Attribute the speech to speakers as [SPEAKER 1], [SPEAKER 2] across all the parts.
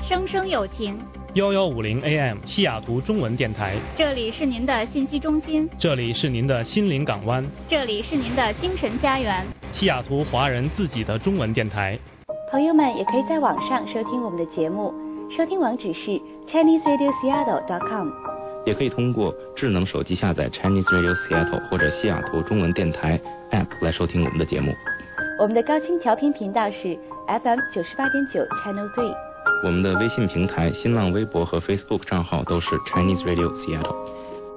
[SPEAKER 1] 声声有情。
[SPEAKER 2] 1150 AM 西雅图中文电台，
[SPEAKER 1] 这里是您的信息中心，
[SPEAKER 2] 这里是您的心灵港湾，
[SPEAKER 1] 这里是您的精神家园，
[SPEAKER 2] 西雅图华人自己的中文电台。
[SPEAKER 3] 朋友们也可以在网上收听我们的节目，收听网址是 ChineseRadioSeattle.com，
[SPEAKER 4] 也可以通过智能手机下载 Chinese Radio Seattle 或者西雅图中文电台 App 来收听我们的节目。
[SPEAKER 3] 我们的高清调频频道是 FM 98.9 Channel 3。
[SPEAKER 4] 我们的微信平台、新浪微博和 Facebook 账号都是 Chinese Radio Seattle。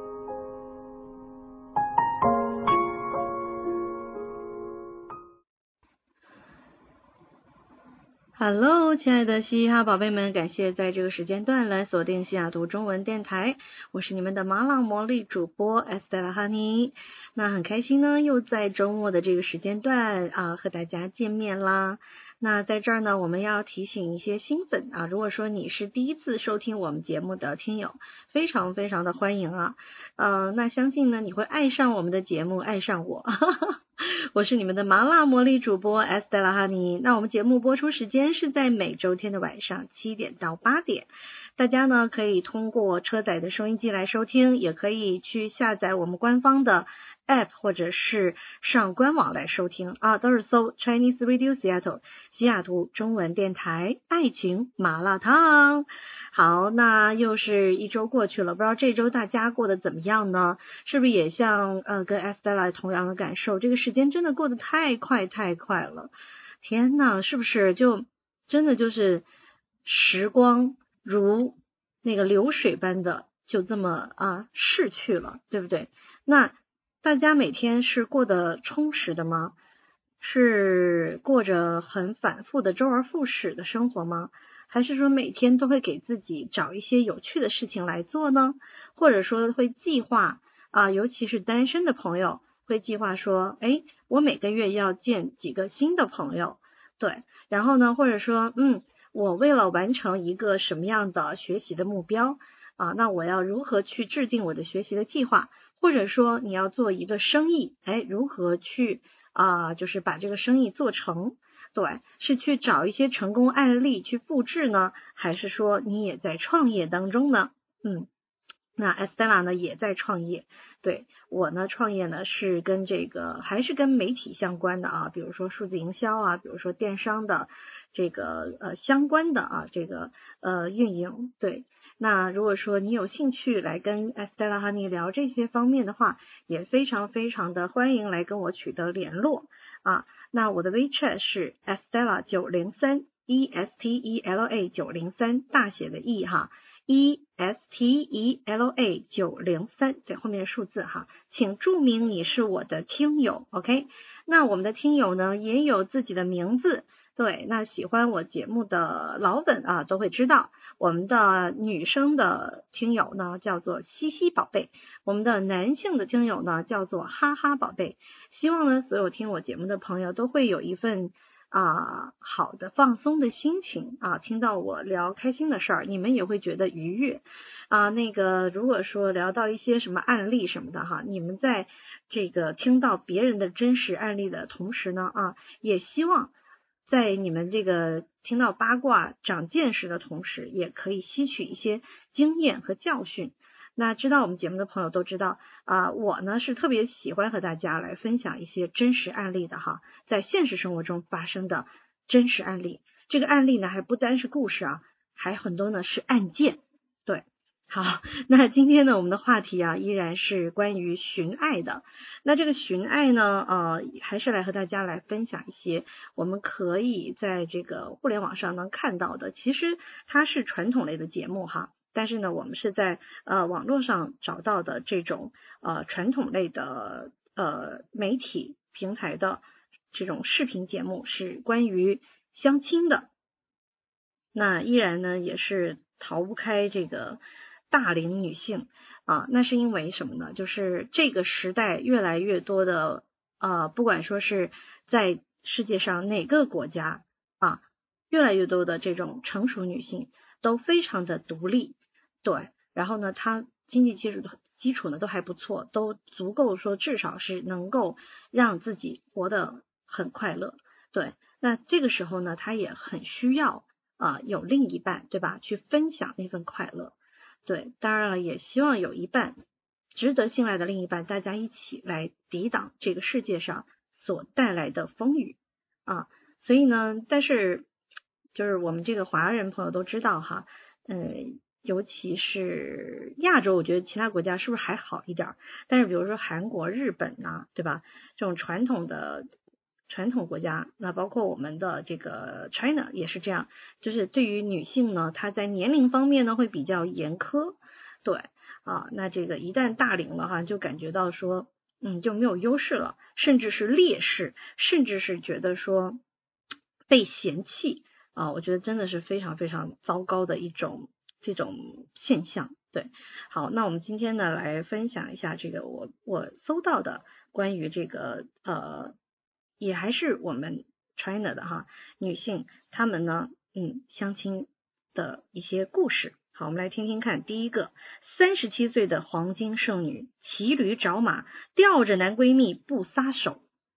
[SPEAKER 5] Hello， 亲爱的嘻哈宝贝们，感谢在这个时间段来锁定西雅图中文电台，我是你们的麻辣魔力主播 Estella Honey。那很开心呢，又在周末的这个时间段和大家见面啦。那在这儿呢，我们要提醒一些新粉如果说你是第一次收听我们节目的听友，非常非常的欢迎那相信呢你会爱上我们的节目，爱上我。我是你们的麻辣魔力主播 Estella Honey。那我们节目播出时间是在每周天的晚上7点到8点，大家呢可以通过车载的收音机来收听，也可以去下载我们官方的 App 或者是上官网来收听都是搜 Chinese Radio Seattle 西雅图中文电台爱情麻辣烫。好，那又是一周过去了，不知道这周大家过得怎么样呢？是不是也像跟 Estella 同样的感受，这个时间真的过得太快了，天哪，是不是就真的就是时光如那个流水般的就这么逝去了，对不对？那大家每天是过得充实的吗？是过着很反复的周而复始的生活吗？还是说每天都会给自己找一些有趣的事情来做呢？或者说会计划尤其是单身的朋友会计划说，我每个月要见几个新的朋友，对，然后呢，或者说我为了完成一个什么样的学习的目标那我要如何去制定我的学习的计划？或者说你要做一个生意，如何去就是把这个生意做成？对，是去找一些成功案例去复制呢，还是说你也在创业当中呢？那 Estella 呢也在创业，对，我呢创业呢是跟这个还是跟媒体相关的比如说数字营销比如说电商的这个相关的这个运营，对。那如果说你有兴趣来跟 Estella Honey 聊这些方面的话，也非常非常的欢迎来跟我取得联络那我的 WeChat 是 Estella 903 ESTELA 903大写的 ESTELA 903在后面的数字请注明你是我的听友 OK。 那我们的听友呢也有自己的名字，对，那喜欢我节目的老粉都会知道，我们的女生的听友呢叫做西西宝贝，我们的男性的听友呢叫做哈哈宝贝。希望呢所有听我节目的朋友都会有一份好的放松的心情听到我聊开心的事儿，你们也会觉得愉悦那个如果说聊到一些什么案例什么的你们在这个听到别人的真实案例的同时呢也希望在你们这个听到八卦长见识的同时，也可以吸取一些经验和教训。那知道我们节目的朋友都知道我呢是特别喜欢和大家来分享一些真实案例的在现实生活中发生的真实案例。这个案例呢还不单是故事还很多呢是案件，对。好，那今天呢我们的话题依然是关于寻爱的。那这个寻爱呢还是来和大家来分享一些我们可以在这个互联网上能看到的，其实它是传统类的节目但是呢我们是在网络上找到的这种传统类的媒体平台的这种视频节目，是关于相亲的。那依然呢也是逃不开这个大龄女性那是因为什么呢？就是这个时代越来越多的不管说是在世界上哪个国家越来越多的这种成熟女性都非常的独立，对，然后呢她经济基础呢都还不错，都足够说至少是能够让自己活得很快乐，对。那这个时候呢她也很需要有另一半，对吧？去分享那份快乐。对，当然了，也希望有一半值得信赖的另一半，大家一起来抵挡这个世界上所带来的风雨啊。所以呢，但是就是我们这个华人朋友都知道哈，尤其是亚洲，我觉得其他国家是不是还好一点？但是比如说韩国、日本呐，对吧？这种传统国家，那包括我们的这个 China 也是这样，就是对于女性呢，她在年龄方面呢会比较严苛，对啊，那这个一旦大龄了哈，就感觉到说，就没有优势了，甚至是劣势，甚至是觉得说被嫌弃啊，我觉得真的是非常非常糟糕的这种现象。对，好，那我们今天呢来分享一下这个我搜到的关于这个也还是我们 China 的哈女性，她们呢相亲的一些故事。好，我们来听听看。第一个，37岁的黄金剩女骑驴找马，吊着男闺蜜不撒手。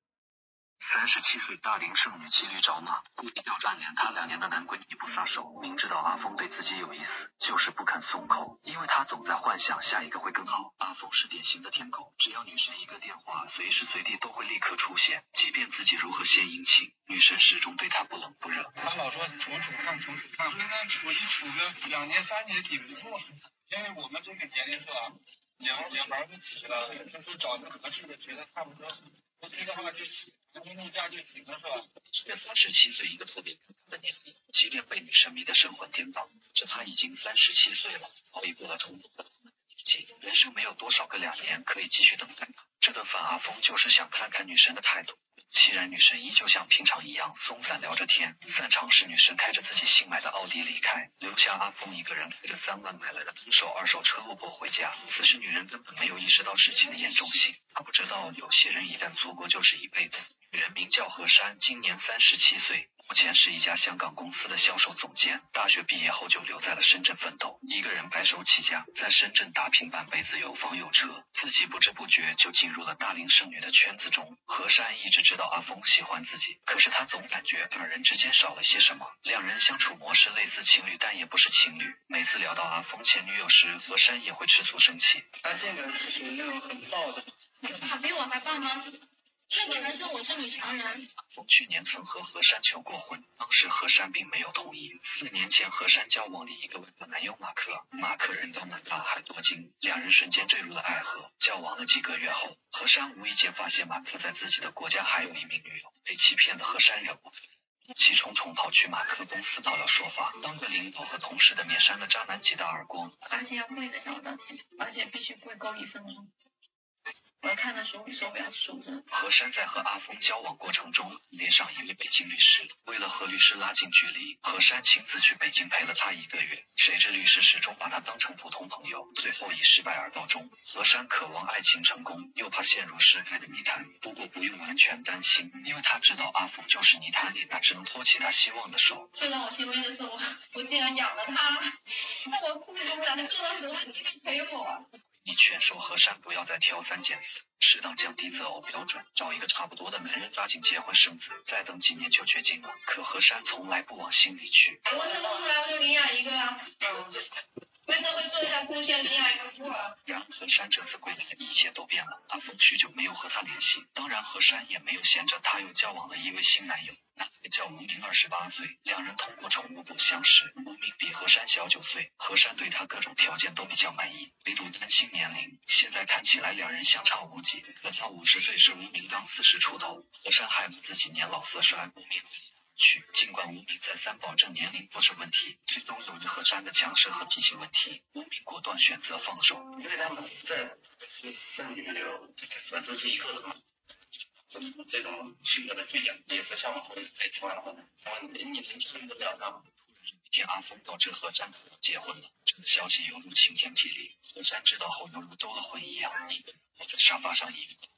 [SPEAKER 6] 37岁大龄剩女骑驴找马，故意吊着暗恋她2年的男闺蜜不撒手，明知道阿峰对自己有意思，就是不肯松口，因为他总在幻想下一个会更好。阿峰是典型的舔狗，只要女神一个电话，随时随地都会立刻出现，即便自己如何献殷勤，女神始终对他不冷不热。
[SPEAKER 7] 他老说处看，现在处个2年3年挺不错，因为我们这个年龄是吧，两玩不起了，就是找个合适的，觉得差不多，OK 的话就行，例假就行了，是吧？
[SPEAKER 6] 这37岁一个特别尴尬的年龄，即便被女神迷得神魂颠倒，这他已经37岁了，熬过了冲动的年纪，人生没有多少个2年可以继续等待他。这顿饭阿峰就是想看看女神的态度。既然女神依旧像平常一样松散聊着天，散场时女神开着自己新买的奥迪离开，留下阿峰一个人开着3万买来的单手2手车落魄回家。此时女人根本没有意识到事情的严重性，她不知道有些人一旦错过就是一辈子。女人名叫何珊，今年37岁，目前是一家香港公司的销售总监，大学毕业后就留在了深圳奋斗，一个人白手起家，在深圳打拼半辈子，有房有车，自己不知不觉就进入了大龄剩女的圈子中。何珊一直知道阿峰喜欢自己，可是她总感觉2人之间少了些什么。2人相处模式类似情侣，但也不是情侣。每次聊到阿峰前女友时，何珊也会吃醋生气。
[SPEAKER 7] 他现在是属于那种很暴的，
[SPEAKER 8] 他比我还棒吗？那个人说我是女强人。
[SPEAKER 6] 阿峰去年曾和何珊求过婚，当时何珊并没有同意。4年前何珊交往了一个外国男友马克人高马大还多金，2人瞬间坠入了爱河。交往了几个月后，何珊无意间发现马克在自己的国家还有一名女友，被欺骗的何珊忍不住，怒气冲冲跑去马克公司讨要说法，当着领导和同事的面扇了渣男几大耳光，
[SPEAKER 8] 而且要跪着向我道歉，而且必须跪够1分钟。我要看的时候手表数着。
[SPEAKER 6] 何珊在和阿峰交往过程中恋上一位北京律师，为了和律师拉近距离，何珊亲自去北京陪了他1个月，谁知律师始终把他当成普通朋友，最后以失败而告终。何珊渴望爱情成功，又怕陷入失败的泥潭，不过不用完全担心，因为他知道阿峰就是泥潭里那只能托起他希望的手。
[SPEAKER 8] 最让我欣慰的是我竟然养了他，那我顾及不了，你做到什么你陪我。
[SPEAKER 6] 你劝说何珊不要再挑三拣四，适当降低择偶标准，找一个差不多的男人，抓紧结婚生子，再等几年就绝经了。可何珊从来不往心里去。
[SPEAKER 8] 我生不出来我就领养一个啊，为社会做一下贡献，领养一个孤儿。
[SPEAKER 6] 然而何珊这次归来，一切都变了。阿峰许久没有和她联系，当然何珊也没有闲着，她又交往了一位新男友。男的叫吴明，28岁，2人通过宠物部相识。吴明比何珊小9岁，何珊对他各种条件都比较满意，唯独担心年龄。现在看起来2人相差无几，可他50岁时，吴明刚40出头，何珊还把自己年老色衰。吴明去，尽管吴明再三保证年龄不是问题，最终由于何珊的强势和脾气问题，吴明果断选择放手。
[SPEAKER 7] 因为他们在剩女粉丝是一个的嘛。这种性格的倔强，也是向往后再结婚了。你年轻人都不了他。
[SPEAKER 6] 一天，阿峰告知何珊结婚了，这个消息犹如晴天霹雳。何珊知道后犹如兜了魂一样，一个人窝在沙发上一个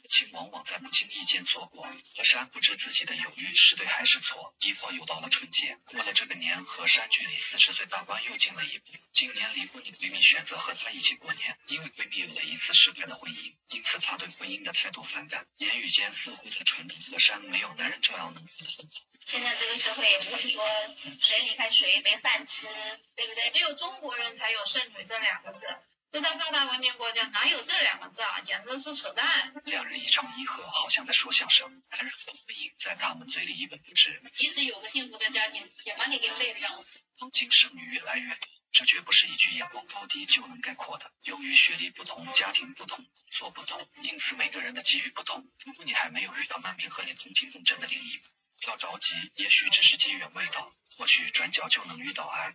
[SPEAKER 6] 情往往在不经意间错过。何山不知自己的犹豫是对还是错，一晃又到了春节。过了这个年，何山距离40岁大关又近了一步。今年离婚的闺蜜选择和她一起过年，因为闺蜜有了一次失败的婚姻，因此她对婚姻的态度反感，言语间似乎在传达何山没有男人照样能过得很好。
[SPEAKER 8] 现在这个社会也不是说谁离开谁没饭吃，对不对？只有中国人才有剩女这2个字，这在发达文明国家哪有这2个字啊？简直是扯淡。
[SPEAKER 6] 两人一唱一和，好像在说相声。男人和婚姻在他们嘴里一文不值。
[SPEAKER 8] 即使有个幸福的家庭，也把你给累得要死。
[SPEAKER 6] 当今剩女越来越多，这绝不是一句眼光高低就能概括的。由于学历不同、家庭不同、工作不同，因此每个人的机遇不同。如果你还没有遇到难民和你同频共振的另一半，不要着急，也许只是机缘未到，或许转角就能遇到爱。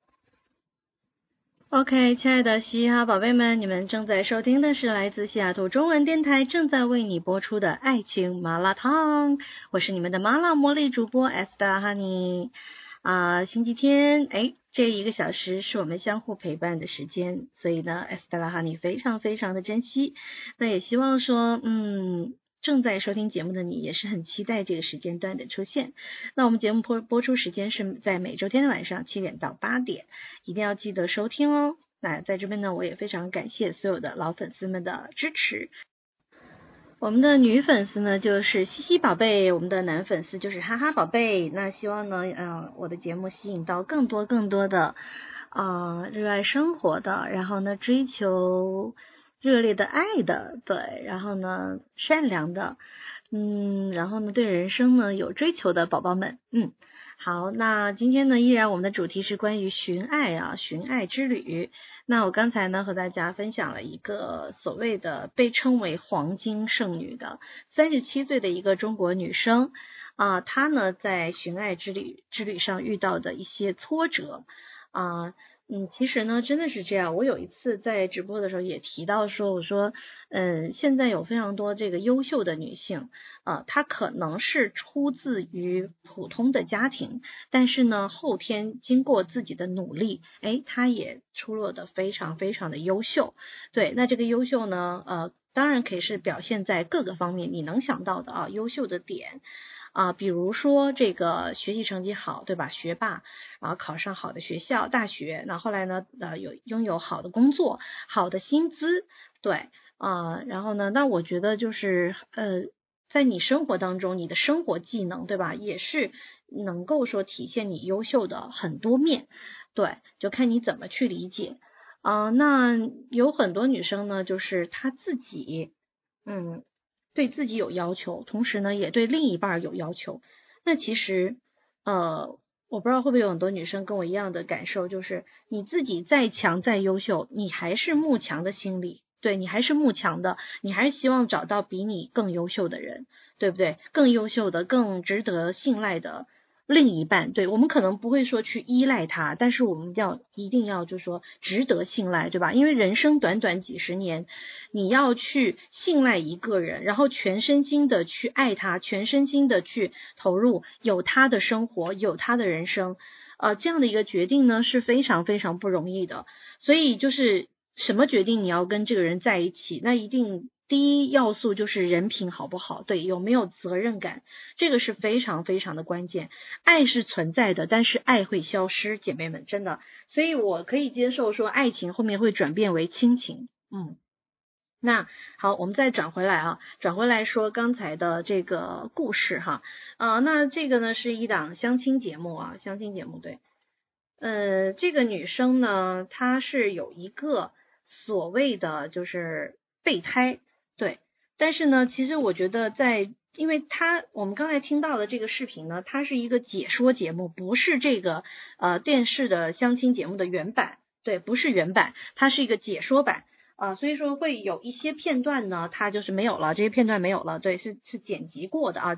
[SPEAKER 5] OK， 亲爱的嘻哈宝贝们，你们正在收听的是来自西雅图中文电台正在为你播出的爱情麻辣烫，我是你们的麻辣魔力主播 Esther Honey。星期天，这1个小时是我们相互陪伴的时间，所以呢 Esther Honey 非常非常的珍惜。那也希望说，正在收听节目的你也是很期待这个时间段的出现。那我们节目播出时间是在每周天的晚上7点到8点，一定要记得收听哦。那在这边呢，我也非常感谢所有的老粉丝们的支持。我们的女粉丝呢就是西西宝贝，我们的男粉丝就是哈哈宝贝。那希望呢，我的节目吸引到更多的热爱生活的，然后呢追求热烈的爱的，对，然后呢善良的，然后呢对人生呢有追求的宝宝们。好，那今天呢依然我们的主题是关于寻爱寻爱之旅。那我刚才呢和大家分享了一个所谓的被称为黄金剩女的37岁的一个中国女生她呢在寻爱之旅上遇到的一些挫折其实呢真的是这样。我有一次在直播的时候也提到说，我说现在有非常多这个优秀的女性她可能是出自于普通的家庭，但是呢后天经过自己的努力她也出落得非常非常的优秀。对，那这个优秀呢当然可以是表现在各个方面你能想到的优秀的点比如说这个学习成绩好，对吧？学霸，然后考上好的学校、大学，那后来呢，拥有好的工作、好的薪资，对，然后呢，那我觉得就是在你生活当中，你的生活技能，对吧？也是能够说体现你优秀的很多面，对，就看你怎么去理解。那有很多女生呢，就是她自己，对自己有要求，同时呢也对另一半有要求。那其实我不知道会不会有很多女生跟我一样的感受，就是你自己再强再优秀，你还是慕强的心理，对，你还是慕强的，你还是希望找到比你更优秀的人，对不对？更优秀的、更值得信赖的另一半。对，我们可能不会说去依赖他，但是我们一定要就是说值得信赖，对吧？因为人生短短几十年，你要去信赖一个人，然后全身心的去爱他，全身心的去投入，有他的生活，有他的人生，这样的一个决定呢是非常非常不容易的。所以就是什么决定你要跟这个人在一起，那一定第一要素就是人品好不好，对，有没有责任感，这个是非常非常的关键。爱是存在的，但是爱会消失，姐妹们，真的。所以我可以接受说爱情后面会转变为亲情。那好，我们再转回来说刚才的这个故事哈。那这个呢是一档相亲节目对。这个女生呢，她是有一个所谓的就是备胎，对，但是呢，其实我觉得因为我们刚才听到的这个视频呢，它是一个解说节目，不是这个电视的相亲节目的原版，对，不是原版，它是一个解说版所以说会有一些片段呢，它就是没有了，这些片段没有了，对，是剪辑过的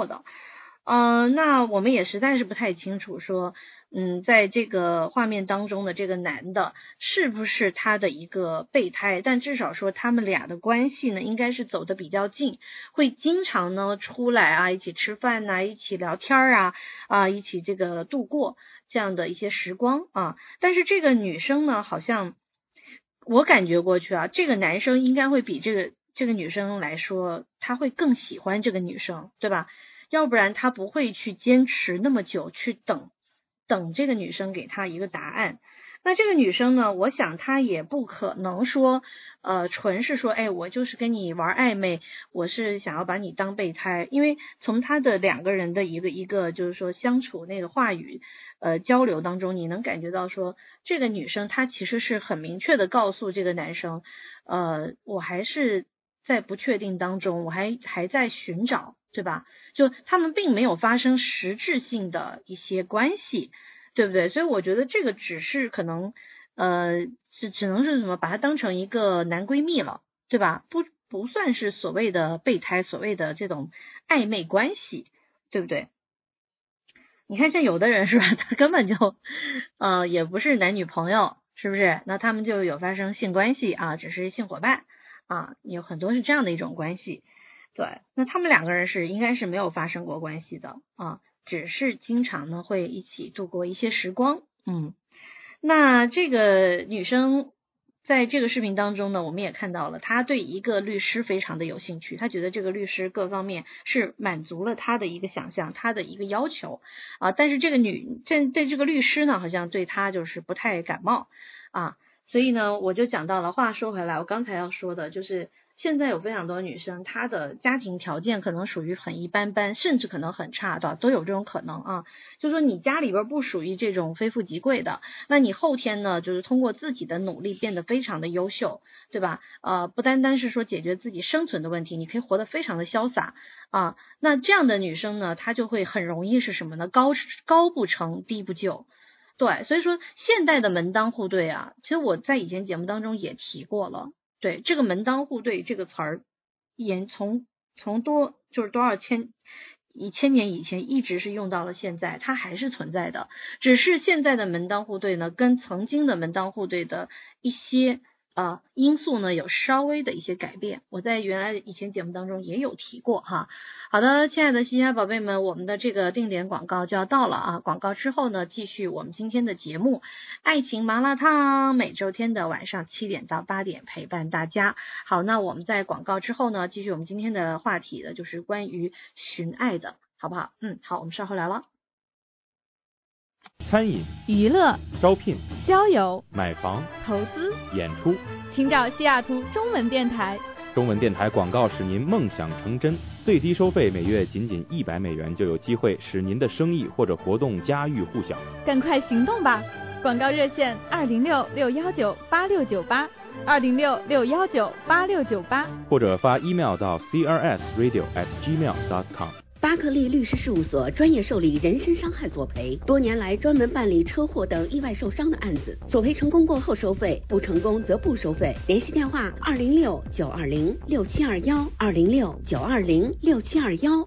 [SPEAKER 5] 那我们也实在是不太清楚说在这个画面当中的这个男的是不是他的一个备胎，但至少说他们俩的关系呢应该是走得比较近，会经常呢出来一起吃饭一起聊天一起这个度过这样的一些时光但是这个女生呢好像我感觉过去这个男生应该会比这这个女生来说，他会更喜欢这个女生，对吧？要不然他不会去坚持那么久去等这个女生给他一个答案。那这个女生呢，我想她也不可能说纯是说我就是跟你玩暧昧，我是想要把你当备胎。因为从他的两个人的一个就是说相处那个话语交流当中，你能感觉到说这个女生她其实是很明确的告诉这个男生我还是在不确定当中，我还在寻找，对吧？就他们并没有发生实质性的一些关系，对不对？所以我觉得这个只是可能只能是什么，把它当成一个男闺蜜了，对吧？不算是所谓的备胎，所谓的这种暧昧关系，对不对？你看像有的人是吧，他根本就也不是男女朋友，是不是？那他们就有发生性关系啊，只是性伙伴啊，有很多是这样的一种关系。对，那他们两个人应该是没有发生过关系的啊，只是经常呢会一起度过一些时光。那这个女生在这个视频当中呢，我们也看到了，她对一个律师非常的有兴趣，她觉得这个律师各方面是满足了她的一个想象，她的一个要求啊。但是这个这个律师呢，好像对她就是不太感冒啊。所以呢，我就讲到了，话说回来，我刚才要说的就是现在有非常多女生，她的家庭条件可能属于很一般般，甚至可能很差的，都有这种可能啊。就说你家里边不属于这种非富即贵的，那你后天呢，就是通过自己的努力变得非常的优秀，对吧？不单单是说解决自己生存的问题，你可以活得非常的潇洒啊。那这样的女生呢，她就会很容易是什么呢？高不成低不就。对，所以说现代的门当户对啊，其实我在以前节目当中也提过了。对，这个门当户对这个词儿，从多少千年以前一直是用到了现在，它还是存在的。只是现在的门当户对呢，跟曾经的门当户对的一些因素呢有稍微的一些改变，我在原来以前节目当中也有提过哈。好的，亲爱的嘻哈宝贝们，我们的这个定点广告就要到了啊！广告之后呢，继续我们今天的节目，爱情麻辣烫，每周天的晚上7点到8点陪伴大家。好，那我们在广告之后呢，继续我们今天的话题的，就是关于寻爱的，好不好？好，我们稍后聊了。
[SPEAKER 2] 餐饮、
[SPEAKER 1] 娱乐、
[SPEAKER 2] 招聘、
[SPEAKER 1] 交友、
[SPEAKER 2] 买房、
[SPEAKER 1] 投资、
[SPEAKER 2] 演出，
[SPEAKER 1] 请找西雅图中文电台。
[SPEAKER 4] 中文电台广告使您梦想成真，最低收费每月仅$100就有机会使您的生意或者活动家喻户晓。
[SPEAKER 1] 赶快行动吧！广告热线206-619-8698，206-619-8698，
[SPEAKER 4] 或者发 email 到 crsradio@gmail.com。
[SPEAKER 9] 巴克利律师事务所专业受理人身伤害索赔，多年来专门办理车祸等意外受伤的案子，索赔成功过后收费，不成功则不收费。联系电话206-920-6721，206-920-6721。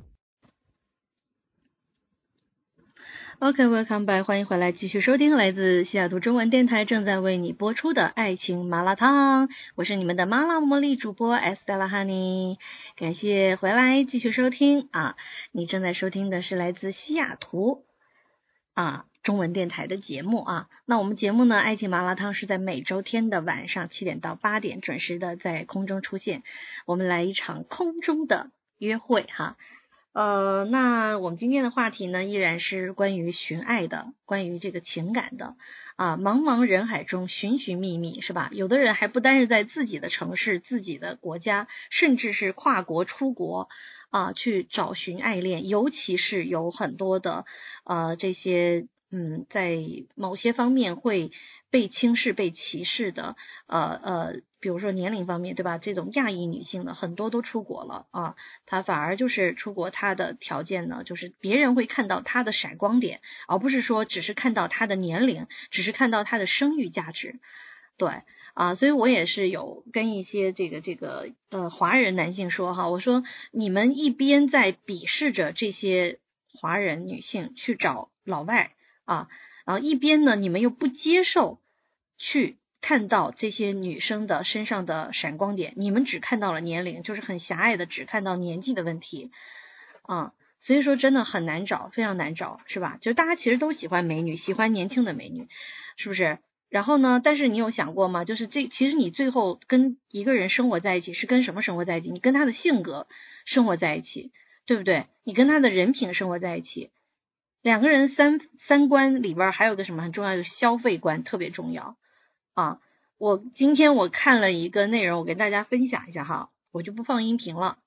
[SPEAKER 5] OK，welcome back， 欢迎回来，继续收听来自西雅图中文电台正在为你播出的爱情麻辣烫，我是你们的麻辣茉莉主播 Estella Honey， 感谢回来继续收听啊！你正在收听的是来自西雅图中文电台的节目啊。那我们节目呢，爱情麻辣烫是在每周天的晚上7点到8点准时的在空中出现，我们来一场空中的约会哈。那我们今天的话题呢，依然是关于寻爱的，关于这个情感的茫茫人海中寻寻觅觅，是吧？有的人还不单是在自己的城市、自己的国家，甚至是跨国出国去找寻爱恋，尤其是有很多的这些在某些方面会被轻视、被歧视的比如说年龄方面，对吧？这种亚裔女性呢，很多都出国了她反而就是出国，她的条件呢，就是别人会看到她的闪光点，而不是说只是看到她的年龄，只是看到她的生育价值。对所以我也是有跟一些这个华人男性说我说你们一边在鄙视着这些华人女性去找老外然后一边呢，你们又不接受去看到这些女生的身上的闪光点，你们只看到了年龄，就是很狭隘的只看到年纪的问题所以说真的很难找，非常难找，是吧？就是大家其实都喜欢美女，喜欢年轻的美女，是不是？ 然后呢，但是你有想过吗？就是其实你最后跟一个人生活在一起是跟什么生活在一起？你跟他的性格生活在一起，对不对？你跟他的人品生活在一起。两个人三观里边还有个什么很重要的消费观特别重要啊。今天我看了一个内容，我跟大家分享一下哈，我就不放音频了。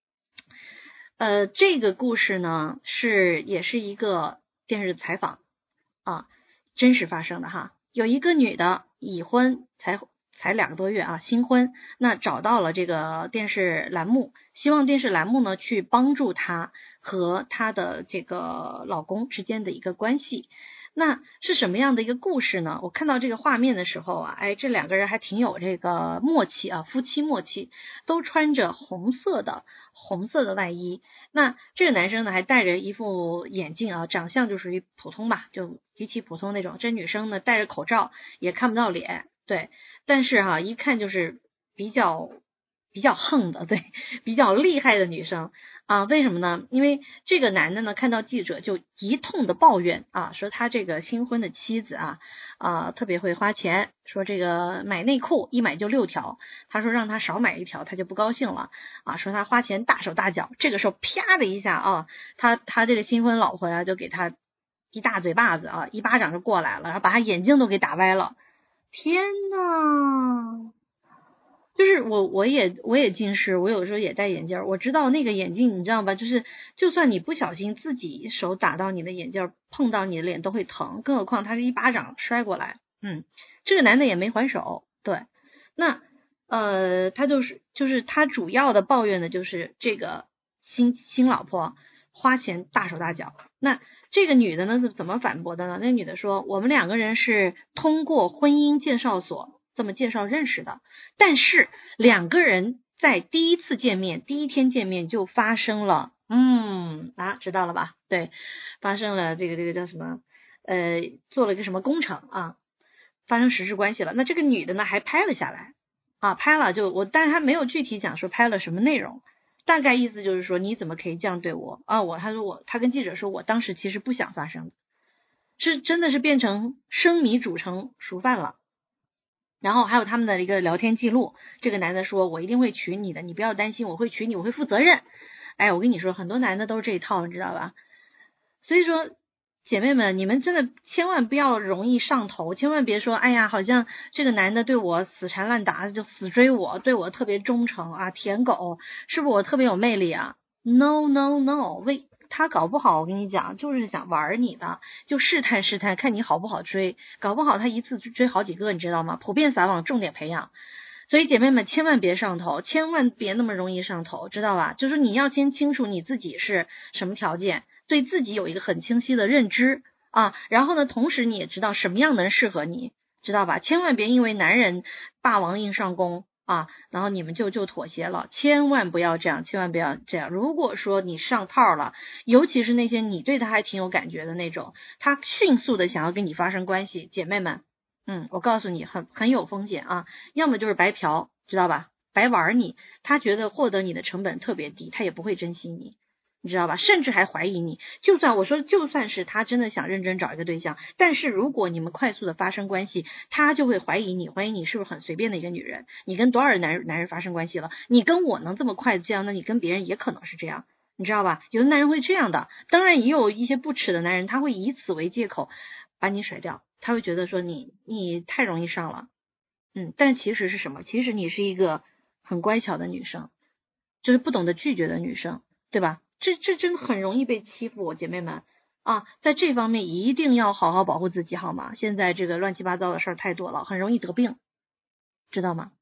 [SPEAKER 5] 这个故事呢也是一个电视采访啊，真实发生的哈。有一个女的已婚才2个多月啊，新婚，那找到了这个电视栏目，希望电视栏目呢去帮助她和她的这个老公之间的一个关系。那是什么样的一个故事呢？我看到这个画面的时候啊，这两个人还挺有这个默契啊，夫妻默契，都穿着红色的外衣。那这个男生呢还戴着一副眼镜啊，长相就属于普通吧，就极其普通那种。这女生呢戴着口罩，也看不到脸，对，但是一看就是比较横的，对，比较厉害的女生啊。为什么呢？因为这个男的呢看到记者就一通的抱怨啊，说他这个新婚的妻子特别会花钱，说这个买内裤一买就6条，他说让他少买1条他就不高兴了啊，说他花钱大手大脚。这个时候啪的一下啊，他这个新婚老婆就给他一大嘴巴子啊，一巴掌就过来了，然后把他眼镜都给打歪了。天哪！就是我也近视，我有时候也戴眼镜，我知道那个眼镜你知道吧，就是就算你不小心自己手打到你的眼镜，碰到你的脸都会疼，更何况他是一巴掌摔过来。这个男的也没还手，对。那他就是他主要的抱怨的就是这个新老婆花钱大手大脚。那这个女的呢是怎么反驳的呢？那女的说，我们2个人是通过婚姻介绍所这么介绍认识的，但是2个人在第一天见面就发生了知道了吧？对，发生了这个叫什么做了一个什么工程啊，发生实质关系了。那这个女的呢还拍了下来啊，拍了但是她没有具体讲说拍了什么内容，大概意思就是说你怎么可以这样对我啊？他跟记者说我当时其实不想发生，是真的是变成生米煮成熟饭了。然后还有他们的一个聊天记录，这个男的说我一定会娶你的，你不要担心，我会娶你，我会负责任。我跟你说很多男的都是这一套，你知道吧？所以说姐妹们，你们真的千万不要容易上头，千万别说哎呀好像这个男的对我死缠烂打，就死追我，对我特别忠诚啊，舔狗，是不是我特别有魅力啊？ No， 他搞不好我跟你讲就是想玩你的，就试探看你好不好追，搞不好他一次追好几个，你知道吗？普遍撒网，重点培养。所以姐妹们千万别上头，千万别那么容易上头，知道吧？就是你要先清楚你自己是什么条件，对自己有一个很清晰的认知啊，然后呢同时你也知道什么样的人适合你，知道吧？千万别因为男人霸王硬上弓啊，然后你们就妥协了，千万不要这样，千万不要这样。如果说你上套了，尤其是那些你对他还挺有感觉的那种，他迅速的想要跟你发生关系，姐妹们我告诉你很有风险啊，要么就是白嫖，知道吧？白玩你，他觉得获得你的成本特别低，他也不会珍惜你，你知道吧？甚至还怀疑你。就算是他真的想认真找一个对象，但是如果你们快速的发生关系，他就会怀疑你是不是很随便的一个女人，你跟多少男人发生关系了，你跟我能这么快这样，那你跟别人也可能是这样，你知道吧？有的男人会这样的，当然也有一些不耻的男人，他会以此为借口把你甩掉，他会觉得说你太容易上了。但其实是什么？其实你是一个很乖巧的女生，就是不懂得拒绝的女生，对吧？这真的很容易被欺负，姐妹们啊，在这方面一定要好好保护自己好吗？现在这个乱七八糟的事儿太多了，很容易得病，知道吗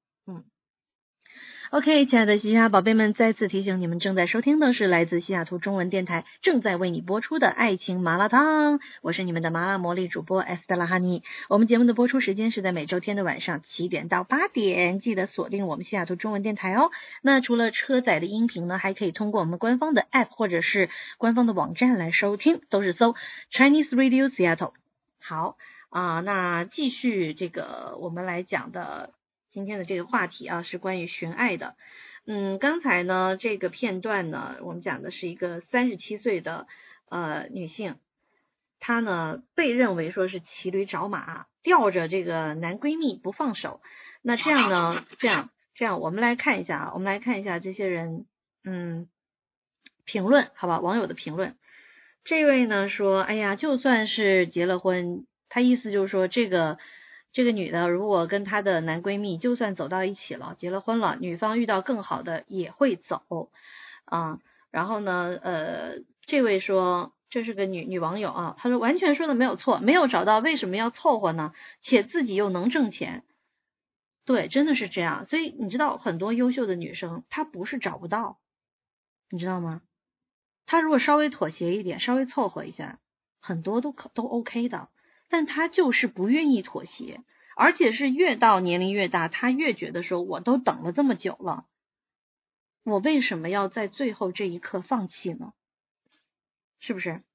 [SPEAKER 5] ？OK， 亲爱的西雅宝贝们，再次提醒你们，正在收听的是来自西雅图中文电台正在为你播出的爱情麻辣烫，我是你们的麻辣魔力主播 Estela Honey。我们节目的播出时间是在每周天的晚上7点到8点，记得锁定我们西雅图中文电台哦。那除了车载的音频呢，还可以通过我们官方的 App 或者是官方的网站来收听，都是搜 Chinese Radio Seattle。好那继续这个我们来讲的今天的这个话题啊，是关于寻爱的。刚才呢这个片段呢，我们讲的是一个37岁的女性， 她呢被认为说是骑驴找马，吊着这个男闺蜜不放手。那这样呢，这样我们来看一下啊，我们来看一下这些人评论，好吧，网友的评论。这位呢说，哎呀，就算是结了婚，他意思就是说这个女的如果跟她的男闺蜜就算走到一起了，结了婚了，女方遇到更好的也会走啊。然后呢这位说，这是个女网友啊，她说完全说的没有错，没有找到为什么要凑合呢？且自己又能挣钱。对，真的是这样。所以你知道很多优秀的女生她不是找不到，你知道吗？她如果稍微妥协一点，稍微凑合一下，很多都 OK 的，但她就是不愿意妥协，而且是越到年龄越大，她越觉得说我都等了这么久了，我为什么要在最后这一刻放弃呢？是不是？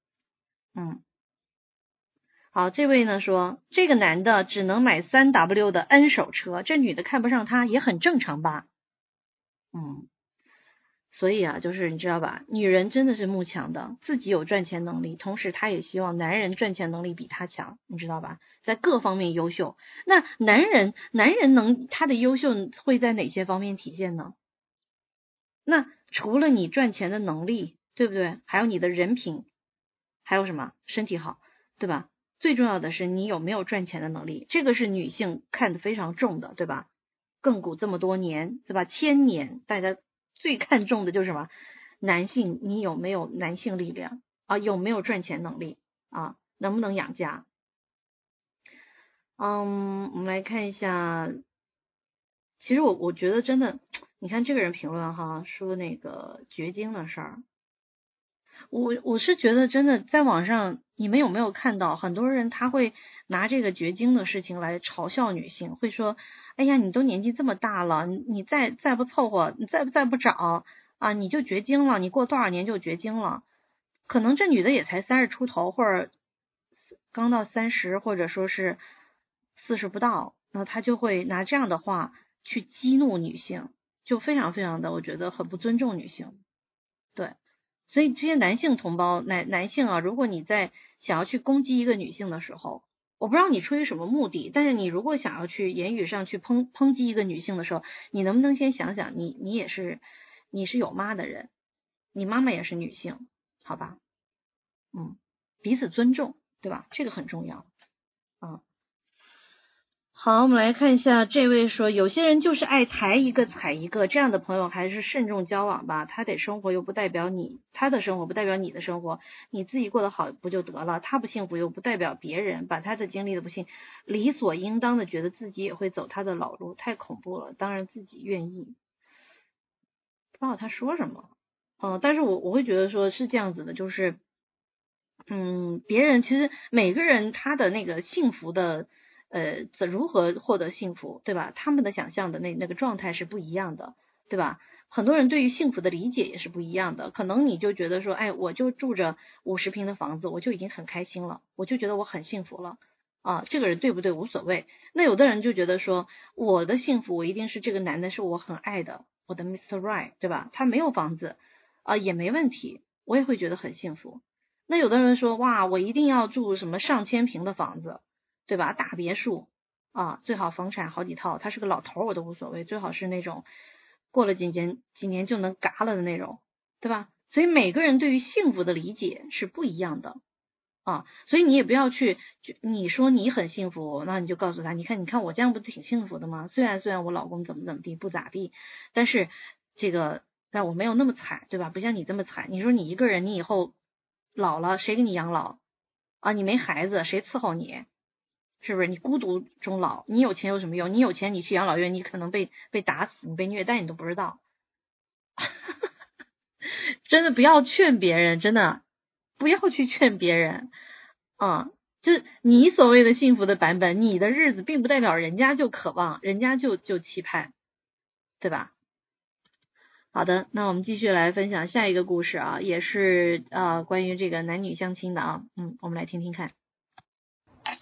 [SPEAKER 5] 好，这位呢说，这个男的只能买 3W 的 N 手车，这女的看不上他也很正常吧。所以啊，就是你知道吧，女人真的是慕强的，自己有赚钱能力，同时她也希望男人赚钱能力比她强，你知道吧，在各方面优秀。那男人他的优秀会在哪些方面体现呢？那除了你赚钱的能力，对不对？还有你的人品，还有什么？身体好，对吧？最重要的是你有没有赚钱的能力，这个是女性看得非常重的，对吧？亘古这么多年，对吧？1000年，大家最看重的就是什么？男性，你有没有男性力量啊？有没有赚钱能力啊？能不能养家？我们来看一下，其实我觉得真的，你看这个人评论哈，说那个绝经的事儿，我是觉得真的在网上，你们有没有看到很多人他会拿这个绝经的事情来嘲笑女性，会说，哎呀，你都年纪这么大了，你再不凑合，你再不找啊，你就绝经了，你过多少年就绝经了。可能这女的也才30出头，或者刚到30，或者说是40不到，那她就会拿这样的话去激怒女性，就非常非常的，我觉得很不尊重女性。对。所以这些男性同胞，男性啊，如果你在想要去攻击一个女性的时候，我不知道你出于什么目的，但是你如果想要去言语上去抨击一个女性的时候，你能不能先想想，你是有妈的人，你妈妈也是女性，好吧？彼此尊重，对吧？这个很重要。好，我们来看一下，这位说，有些人就是爱抬一个踩一个，这样的朋友还是慎重交往吧。他的生活不代表你的生活，你自己过得好不就得了？他不幸福又不代表别人把他的经历的不幸理所应当的觉得自己也会走他的老路，太恐怖了。当然自己愿意，不知道他说什么。但是我会觉得说是这样子的，就是别人其实每个人他的那个幸福的如何获得幸福，对吧？他们的想象的那个状态是不一样的，对吧？很多人对于幸福的理解也是不一样的，可能你就觉得说，哎，我就住着50平的房子，我就已经很开心了，我就觉得我很幸福了啊，这个人对不对无所谓。那有的人就觉得说，我的幸福我一定是这个男的是我很爱的，我的 Mr. Right， 对吧？他没有房子也没问题，我也会觉得很幸福。那有的人说，哇，我一定要住什么上千平的房子，对吧？大别墅最好房产好几套，他是个老头我都无所谓，最好是那种过了几年就能嘎了的那种，对吧？所以每个人对于幸福的理解是不一样的所以你也不要去你说你很幸福，那你就告诉他，你看我这样不挺幸福的吗？虽然我老公怎么地不咋地，但是但我没有那么惨，对吧？不像你这么惨。你说你一个人，你以后老了谁给你养老你没孩子谁伺候你，是不是？你孤独终老，你有钱有什么用？你有钱你去养老院，你可能被打死，你被虐待你都不知道。真的不要劝别人，真的不要去劝别人就是你所谓的幸福的版本，你的日子并不代表人家就渴望，人家就期盼，对吧？好的，那我们继续来分享下一个故事也是关于这个男女相亲的我们来听听看。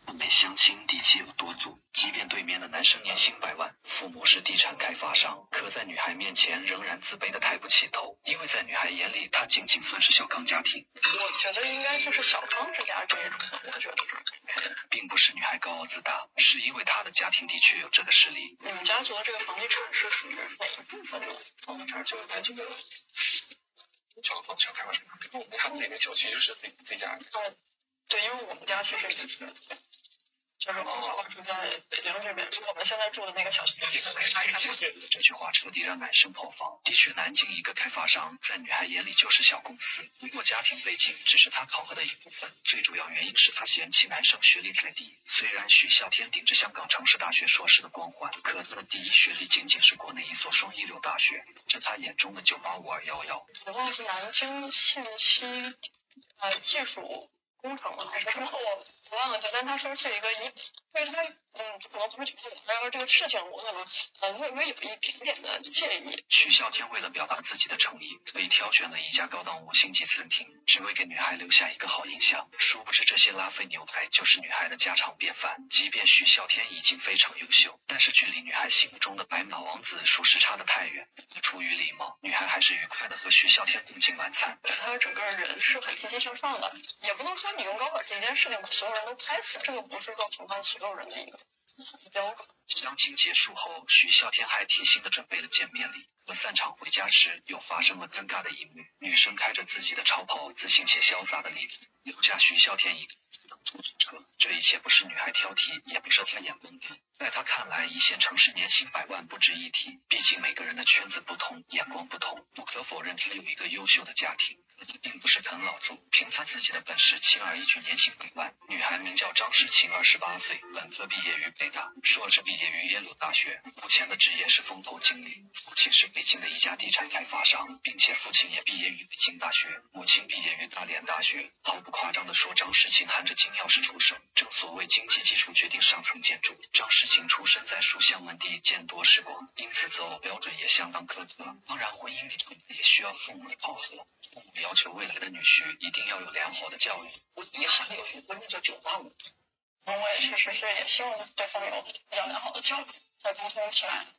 [SPEAKER 6] 赴美相亲底气有多足，即便对面的男生年薪100万，父母是地产开发商，可在女孩面前仍然自卑的抬不起头，因为在女孩眼里，他仅仅算是小康家庭。
[SPEAKER 8] 我觉得应该就是小康之家这一种的，我觉得
[SPEAKER 6] 并不是女孩高傲自大，是因为她的家庭的确有这个实力。
[SPEAKER 8] 你们家族的这个房地产是属于哪一部分的房地产？就是它这个
[SPEAKER 7] 小房小开发商，我们看自己的小区就是自己家。
[SPEAKER 8] 对，因为我们家其实也是。就是我爸爸住在北京这边，是我们现在住的那个小区。
[SPEAKER 6] 这句话彻底让男生爆房。的确，南京一个开发商在女孩眼里就是小公司，不过家庭背景只是他考核的一部分，最主要原因是他嫌弃男生学历太低。虽然许啸天顶着香港城市大学硕士的光环，可他的第一学历仅仅是国内一所双一流大学，这他眼中的985-211。
[SPEAKER 8] 我忘了是南京信息技术工程了还是什么，我忘了，但他说是一个对他可能不是985-211这个事情，我可能微微有一点点的介意。
[SPEAKER 6] 许啸天为了表达自己的诚意，特意挑选了一家高档5星级餐厅，只为给女孩留下一个好印象。殊不知这些拉菲牛排就是女孩的家常便饭。即便许啸天已经非常优秀，但是距离女孩心目中的白马王子属实差得太远。出于礼貌，女孩还是愉快的和许啸天共进晚餐。
[SPEAKER 8] 他整个人是很积极向上的，也不能说你用高考这件事情把所有人都拍死，这个不是说评判所有人的一个标准。
[SPEAKER 6] 相亲结束后，许啸天还贴心的准备了见面礼。可散场回家时，又发生了尴尬的一幕。女生开着自己的超跑，自信且潇洒的离开，留下许啸天一个人等出租车。这一切不是女孩挑剔，也不是她眼光低，在她看来，一线城市年薪100万不值一提。毕竟每个人的圈子不同，眼光不同。不可否认，她有一个优秀的家庭，可她并不是啃老族，凭她自己的本事，轻而易举年薪100万。女孩名叫张诗晴，28岁，本科毕业于北大，硕士毕业于耶鲁大学，目前的职业是风投经理。父亲是北京的一家地产开发商，并且父亲也毕业于北京大学，母亲毕业于大连大学。毫不夸张地说，张诗晴含着金钥匙出生。正所谓经济基础决定上层建筑，张诗晴出生在书香门第，见多识广，因此择偶标准也相当苛刻。当然，婚姻里也需要父母的考核，父母要求未来的女婿一定要有良好的教育。
[SPEAKER 8] 我遗憾有一个那就985。我也确实是也希望对方有比较良好的教育，在沟通起来，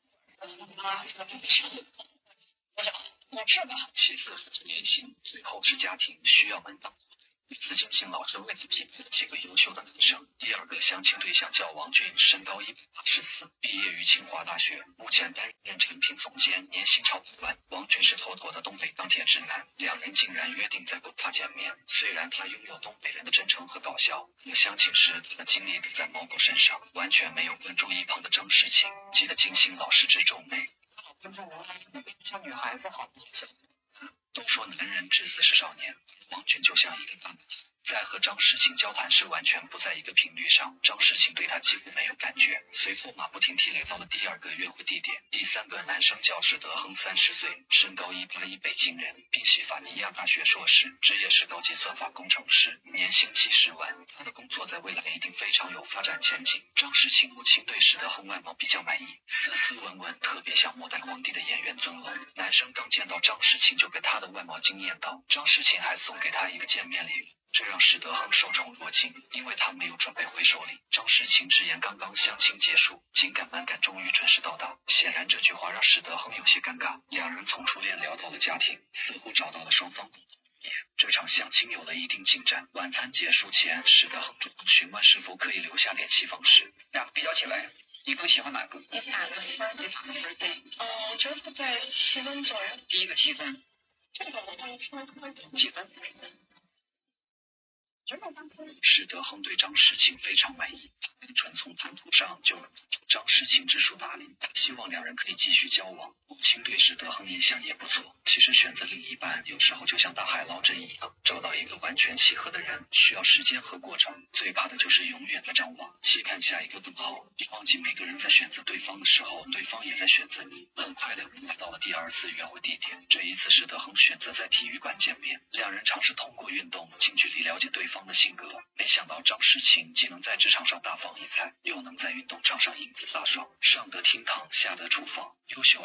[SPEAKER 8] 比较一致吧。
[SPEAKER 6] 其次是联系，最后是家庭，需要门当。自金星老师为了匹配几个优秀的男生。第二个相亲对象叫王俊，身高184，毕业于清华大学，目前担任产品总监，年薪超100万。王俊是妥妥的东北钢铁直男，两人竟然约定在工大见面。虽然他拥有东北人的真诚和搞笑，可相亲时他的精力都在猫狗身上，完全没有关注一旁的张诗晴，急得金星老师直皱眉。
[SPEAKER 8] 像女孩子好。
[SPEAKER 6] 都说男人至死是少年，王俊就像一个大男孩，在和张诗晴交谈时完全不在一个频率上，张诗晴对他几乎没有感觉。随后马不停蹄来到了第二个约会地点。第三个男生叫史德亨，30岁，身高181，北京人，宾夕法尼亚大学硕士，职业是高级算法工程师，年薪70万。他的工作在未来一定非常有发展前景。张诗晴母亲对史德亨外貌比较满意，斯斯文文，特别像末代皇帝的演员尊龙。男生刚见到张诗晴就被他的外貌惊艳到，张诗晴还送给他一个见面礼物。这让史德亨受宠若惊，因为他没有准备回手礼。张诗晴直言刚刚相亲结束，紧赶慢赶终于准时到达。显然这句话让史德亨有些尴尬。两人从初恋聊到了家庭，似乎找到了双方共同语言。这场相亲有了一定进展。晚餐结束前，史德亨主动询问是否可以留下联系方式。
[SPEAKER 8] 两个比较起来，你更喜欢哪个？你哪个分？我觉得在7分左右。
[SPEAKER 6] 第一个7分。
[SPEAKER 8] 这个我会稍微高一点。
[SPEAKER 6] 几分？史德亨对张诗晴非常满意，单纯从谈吐上就张诗晴知书达理，他希望两人可以继续交往。母亲对史德亨印象也不错。其实选择另一半有时候就像大海捞针一样，找到一个完全契合的人需要时间和过程，最怕的就是永远在张望，期盼下一个更好。别忘记每个人在选择对方的时候，对方也在选择你。很快两人来到了第二次约会地点，这一次史德亨选择在体育馆见面，两人尝试通过运动近距离了解对方的性格。没想到张诗晴既能在职场上大放异彩，又能在运动场上英姿飒爽，上得厅堂，下得厨房。优秀儿子一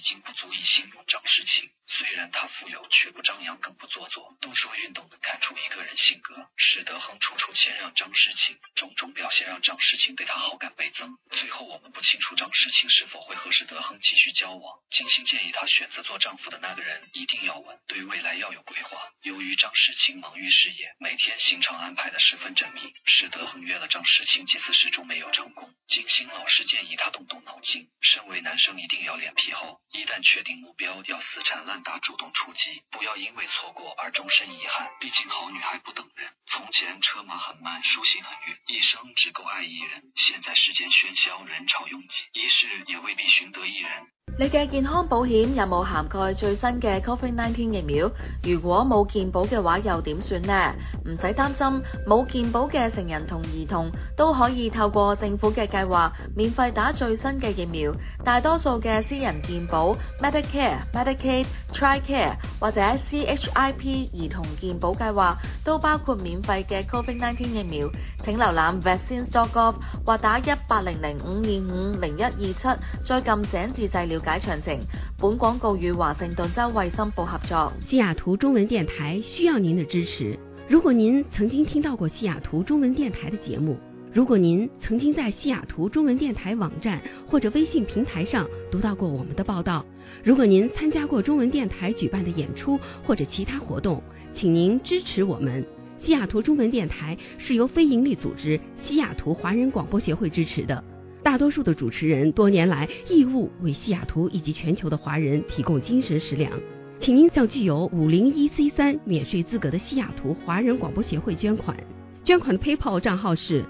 [SPEAKER 6] 经不足以形容张世清。虽然他富有，却不张扬，更不做作。都说运动能看出一个人性格，史德亨处处谦让张世清，种种表现让张世清对他好感倍增。最后我们不清楚张世清是否会和史德亨继续交往。金星建议他选择做丈夫的那个人一定要稳，对未来要有规划。由于张世清忙于事业，每天行程安排的十分缜密，史德亨约了张世清几次始终没有成功。金星老师建议他动动脑筋，身为男生一定要脸皮厚，一旦确定目标要死缠烂打，主动出击，不要因为错过而终身遗憾。毕竟好女孩不等人，从前车马很慢，书信很远，一生只够爱一人。现在世间喧嚣，人潮拥挤，一世也未必寻得一人。
[SPEAKER 10] 你嘅健康保險有冇涵蓋最新嘅 COVID-19 疫苗？如果冇健保嘅話，又點算呢？唔使擔心，冇健保嘅成人同兒童都可以透過政府嘅計劃免費打最新嘅疫苗。大多數嘅私人健保 Medicare、Medicaid、TRICARE 或者 CHIP 兒童健保計劃都包括免費嘅 COVID-19 疫苗。請瀏覽 vaccines.gov 或打1800-525-0127，再撳井字掣了解詳情。本廣告與華盛頓州衛生部合作。
[SPEAKER 9] 西雅圖中文電台需要您的支持。如果您曾經聽到過西雅圖中文電台的節目，如果您曾經在西雅圖中文電台網站或者微信平台上讀到過我們的報道，如果您參加過中文電台舉辦的演出或者其他活動，請您支持我們。西雅圖中文電台是由非營利組織西雅圖華人廣播協會支持的。大多數的主持人多年來義務為西雅圖以及全球的華人提供精神食糧。請您向具有501C3免稅資格的西雅圖華人廣播協會捐款。捐款的 PayPal 賬號是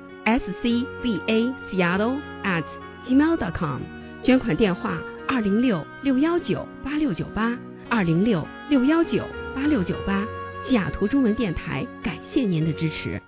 [SPEAKER 9] scbaseattle@gmail.com。捐款電話206-619-8698 206-619-8698。西雅圖中文電台感謝您的支持。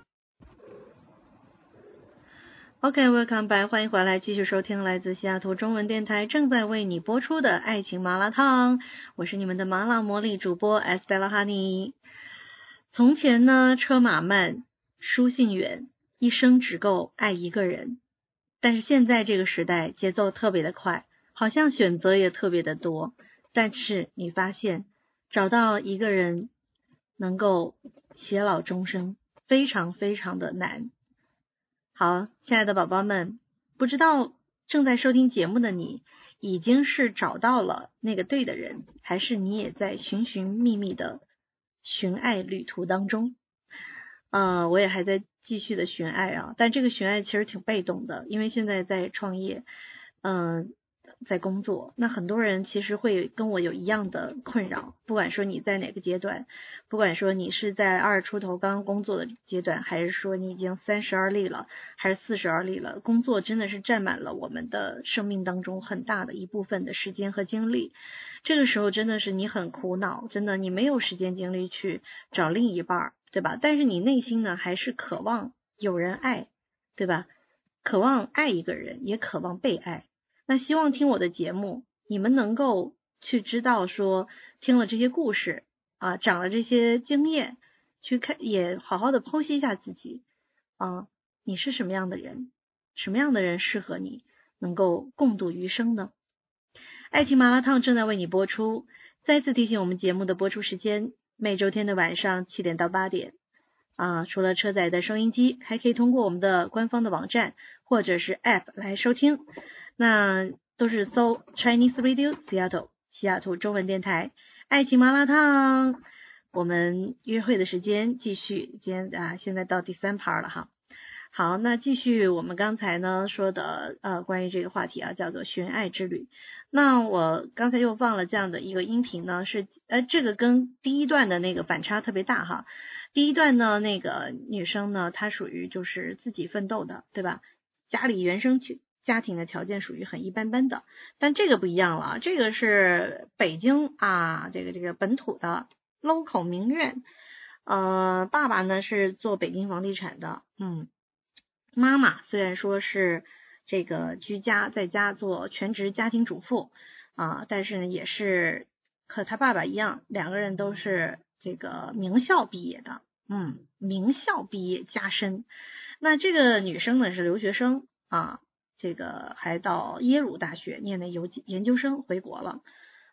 [SPEAKER 5] OK，welcome back， 歡迎回來，繼續收聽來自西雅圖中文電台正在為你播出的愛情麻辣燙，我是你們的麻辣魔力主播 Estella Honey。從前呢，車馬慢，書信遠，一生只夠愛一個人。但是現在這個時代節奏特別的快，好像選擇也特別的多，但是你發現找到一個人能夠偕老終生非常非常的難。好，親愛的寶寶們，不知道正在收聽節目的你已經是找到了那個對的人，還是你也在尋尋覓覓的尋愛旅途當中。我也還在繼續的尋愛啊，但這個尋愛其實挺被動的，因為現在在創業，在工作，那很多人其實會跟我有一樣的困擾，不管說你在哪個階段，不管說你是在20出頭剛工作的階段，還是說你已經30而立了，還是40而立了，工作真的是佔滿了我們的生命當中很大的一部分的時間和精力。這個時候真的是你很苦惱，真的你沒有時間精力去找另一半，對吧？但是你內心呢還是渴望有人愛，對吧？渴望愛一個人，也渴望被愛。那希望聽我的節目，你們能夠去知道說，聽了這些故事啊，長了這些經驗，去看也好好的剖析一下自己啊，你是什麼樣的人，什麼樣的人適合你，能夠共度餘生呢？愛情麻辣燙正在為你播出，再次提醒我們節目的播出時間，每周天的晚上7點到8點啊，除了車載的收音機，還可以通過我們的官方的網站或者是 App 來收聽。那都是搜 Chinese Radio Seattle 西雅圖中文電台愛情麻辣燙，我們約會的時間繼續，現在到第3趴了哈。好，那繼續我們剛才呢說的關於這個話題啊，叫做尋愛之旅。那我剛才又放了這樣的一個音頻呢，是這個跟第一段的那個反差特別大哈。第一段呢，那個女生呢，她屬於就是自己奮鬥的，對吧？家裡原生家庭的條件屬於很一般般的，但這個不一樣了，這個是北京啊，這個本土的 local 名媛，爸爸呢是做北京房地產的，媽媽雖然說是這個居家在家做全職家庭主婦啊，但是呢也是和他爸爸一樣，兩個人都是這個名校畢業的，名校畢業加深。那這個女生呢是留學生啊。這個還到耶魯大學念的研究生回國了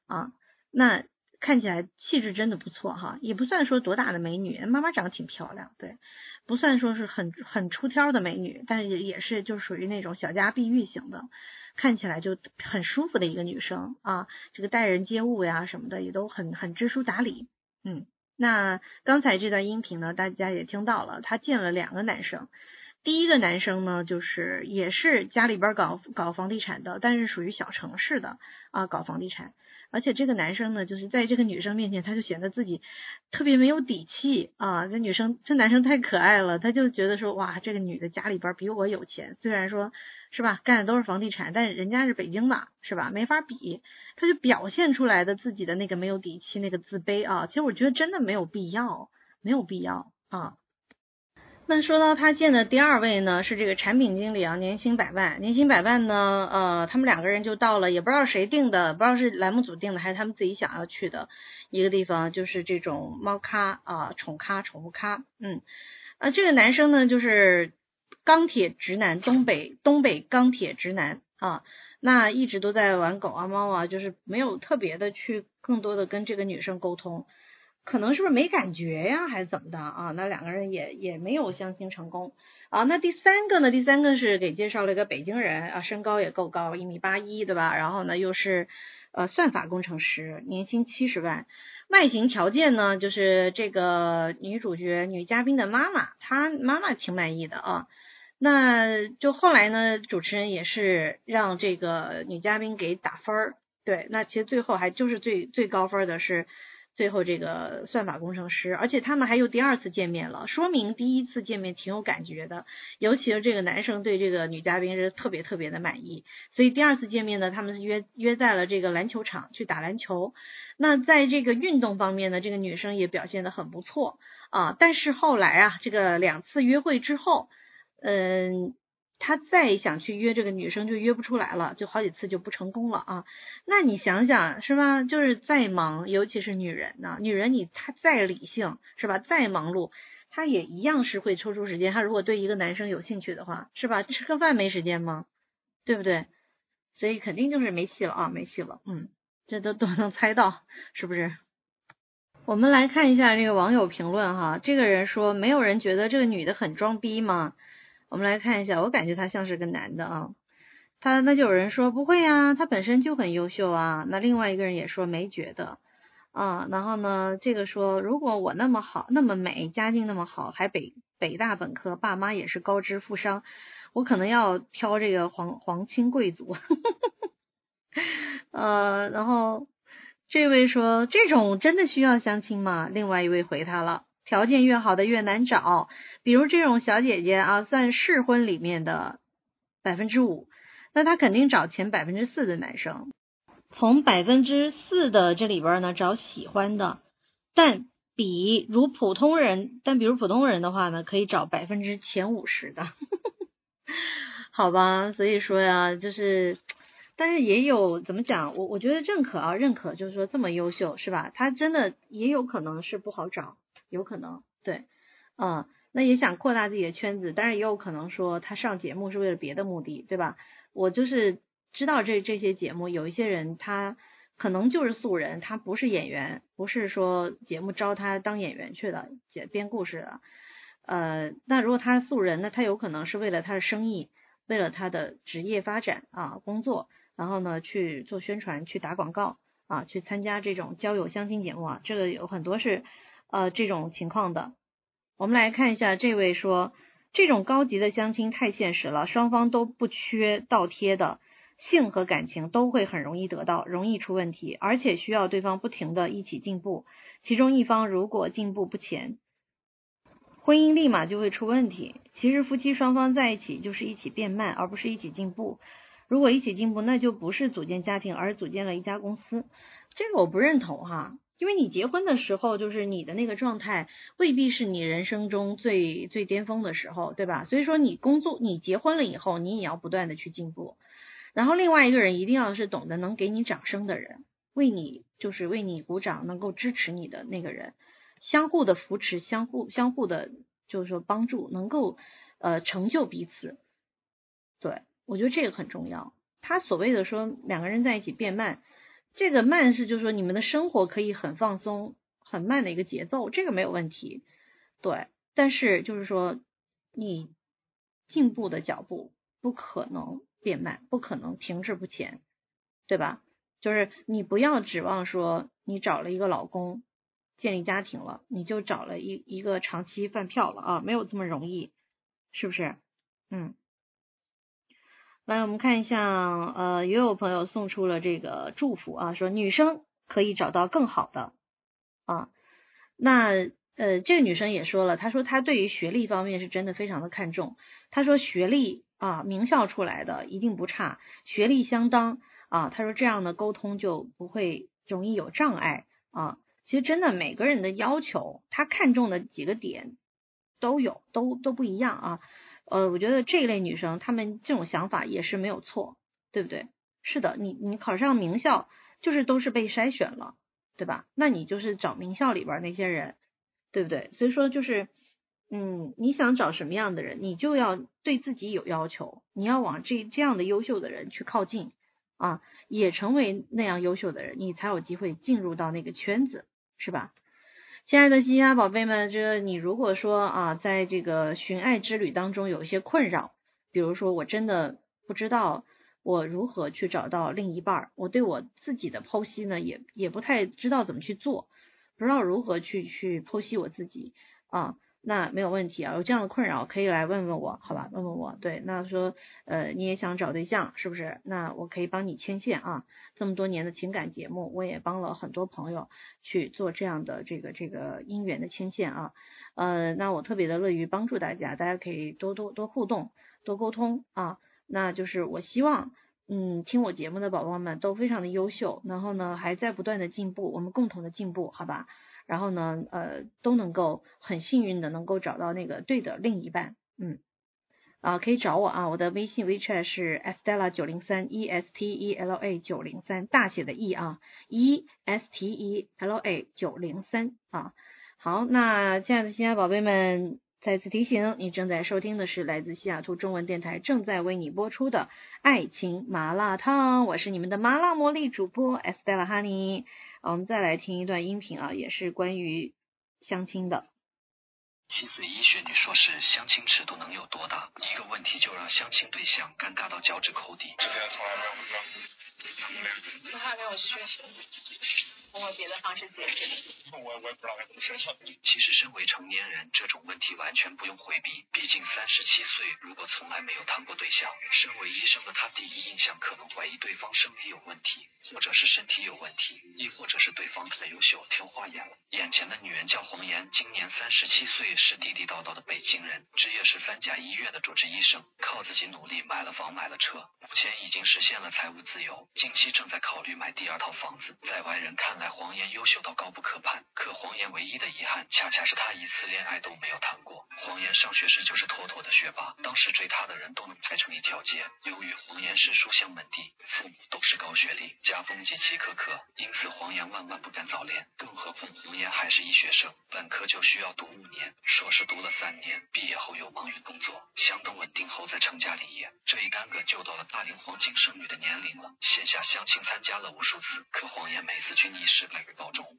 [SPEAKER 5] 啊，那看起来气质真的不错哈，也不算说多大的美女，妈妈长得挺漂亮，对，不算说是很出挑的美女，但是也是就属于那种小家碧玉型的，看起来就很舒服的一个女生啊，这个待人接物呀什么的也都很知书达理。那刚才这段音频呢，大家也听到了，她见了2个男生。第一个男生呢，就是也是家里边搞房地产的，但是属于小城市的啊，搞房地产。而且这个男生呢，就是在这个女生面前，他就显得自己特别没有底气啊。这男生太可爱了，他就觉得说，哇，这个女的家里边比我有钱，虽然说是吧，干的都是房地产，但是人家是北京的，是吧，没法比。他就表现出来的自己的那个没有底气，那个自卑啊。其实我觉得真的没有必要啊。那说到他见的第2位呢，是这个产品经理啊，年薪100万。年薪100万呢，他们2个人就到了，也不知道谁定的，不知道是栏目组定的还是他们自己想要去的一个地方，就是这种猫咖啊，宠物咖。这个男生呢，就是钢铁直男，东北钢铁直男啊，那一直都在玩狗啊猫啊，就是没有特别的去更多的跟这个女生沟通。可能是不是没感觉呀，还是怎么的啊？那2个人也没有相亲成功啊。那第三个是给介绍了一个北京人啊，身高也够高，1.81米，对吧？然后呢又是算法工程师，年薪70万。外形条件呢，就是这个女嘉宾的妈妈，她妈妈挺满意的啊。那就后来呢，主持人也是让这个女嘉宾给打分儿，对，那其实最后还就是最高分的是最后这个算法工程师，而且他们还有第2次见面了，说明第1次见面挺有感觉的，尤其是这个男生对这个女嘉宾是特别的满意，所以第2次见面呢，他们是约在了这个篮球场去打篮球。那在这个运动方面呢，这个女生也表现得很不错啊，但是后来啊，这个2次约会之后，他再想去约这个女生就约不出来了，就好几次就不成功了啊。那你想想是吧，就是再忙，尤其是女人呢，她再理性是吧，再忙碌，她也一样是会抽出时间，她如果对一个男生有兴趣的话，是吧，吃个饭没时间吗？对不对？所以肯定就是没戏了啊，没戏了。这都能猜到是不是？我们来看一下这个网友评论哈，这个人说没有人觉得这个女的很装逼吗？我们来看一下，我感觉他像是个男的啊。那就有人说不会啊，他本身就很优秀啊。那另外一个人也说没觉得啊。然后呢，这个说如果我那么好那么美，家境那么好，还北大本科，爸妈也是高知富商，我可能要挑这个皇亲贵族。然后这位说这种真的需要相亲吗？另外一位回他了，条件越好的越难找，比如这种小姐姐啊，算适婚里面的5%，那她肯定找前4%的男生，从4%的这里边呢找喜欢的，但比如普通人的话呢，可以找前50%的。好吧，所以说呀，就是但是也有怎么讲，我觉得认可就是说这么优秀是吧，他真的也有可能是不好找，有可能对，那也想扩大自己的圈子，但是也有可能说他上节目是为了别的目的，对吧？我就是知道这些节目有一些人他可能就是素人，他不是演员，不是说节目招他当演员去的，编故事的。那如果他是素人，那他有可能是为了他的生意，为了他的职业发展啊工作，然后呢去做宣传，去打广告啊，去参加这种交友相亲节目啊，这个有很多是这种情况的。我们来看一下，这位说这种高级的相亲太现实了，双方都不缺倒贴的，性和感情都会很容易得到，容易出问题，而且需要对方不停的一起进步，其中一方如果进步不前，婚姻立马就会出问题。其实夫妻双方在一起就是一起变慢，而不是一起进步。如果一起进步，那就不是组建家庭，而是组建了一家公司。这个我不认同哈，因为你结婚的时候，就是你的那个状态未必是你人生中最巅峰的时候，对吧？所以说你结婚了以后，你也要不断的去进步。然后另外一个人一定要是懂得能给你掌声的人，为你鼓掌，能够支持你的那个人，相互的扶持，相互的就是说帮助，能够成就彼此。对，我觉得这个很重要。他所谓的说两个人在一起变慢， 这个慢是就是说你们的生活可以很放松很慢的一个节奏，这个没有问题，对，但是就是说你进步的脚步不可能变慢，不可能停滞不前，对吧？就是你不要指望说你找了一个老公建立家庭了，你就找了一个长期饭票了啊，没有这么容易，是不是？来我们看一下也有朋友送出了这个祝福啊，说女生可以找到更好的啊。那这个女生也说了，她说她对于学历方面是真的非常的看重，她说学历啊名校出来的一定不差，学历相当啊，她说这样的沟通就不会容易有障碍啊。其实真的每个人的要求她看重的几个点都有，都不一样啊。我觉得这一类女生她们这种想法也是没有错，对不对？是的，你考上名校就是都是被筛选了，对吧？那你就是找名校里边那些人，对不对？所以说就是你想找什么样的人，你就要对自己有要求，你要往这样的优秀的人去靠近啊，也成为那样优秀的人，你才有机会进入到那个圈子，是吧？亲爱的西亚宝贝们，这个你如果说啊，在这个寻爱之旅当中有一些困扰，比如说我真的不知道我如何去找到另一半，我对我自己的剖析呢也不太知道怎么去做，不知道如何去剖析我自己啊，那没有问题啊，有这样的困扰可以来问问我，好吧？问问我，对，那说你也想找对象是不是？那我可以帮你牵线啊，这么多年的情感节目，我也帮了很多朋友去做这样的这个姻缘的牵线啊，那我特别的乐于帮助大家，大家可以多互动，多沟通啊，那就是我希望听我节目的宝宝们都非常的优秀，然后呢还在不断的进步，我们共同的进步，好吧？然后呢都能够很幸运的能够找到那个对的另一半，可以找我啊，我的微信 WeChat 是 Estella903 ESTELA 903大写的 E 啊 ESTELA 903啊。好，那亲爱的西亚宝贝们，再次提醒，你正在收听的是来自西雅图中文电台正在为你播出的爱情麻辣烫，我是你们的麻辣魔力主播 Estella Honey。我们再来听一段音频啊，也是关于相亲的。
[SPEAKER 6] 7岁医学女硕士，相亲尺度能有多大？一个问题就让相亲对象尴尬到脚趾抠地。
[SPEAKER 7] 之前从来没有遇到过，
[SPEAKER 8] 我还没有需求，通过别的方式解决。
[SPEAKER 7] 我也不知道该怎么申请。
[SPEAKER 6] 其实身为成年人，这种问题完全不用回避，毕竟37岁如果从来没有谈过对象，身为医生的他第一印象可能怀疑对方生理有问题，或者是身体有问题，亦或者是对方太优秀挑花眼了。眼前的女人叫黄妍，今年37岁，是地地道道的北京人，职业是3甲医院的主治医生，靠自己努力买了房买了车，目前已经实现了财务自由，近期正在考虑买第2套房子。在外人看来，黄妍优秀到高不可攀，可黄妍唯一的遗憾恰恰是她一次恋爱都没有谈过。黄妍上学时就是妥妥的学霸，当时追她的人都能排成一条街。由于黄妍是书香门第，父母都是高学历，家风极其苛刻，因此黄妍万万不敢早恋，更何况黄妍还是医学生，本科就需要读5年，硕士读了3年，毕业后又忙于工作，相当稳定后再成家立业。这一耽搁就到了大龄黄金剩女的年龄了，线下相亲参加了无数次，可黄妍每次均以失败而告终。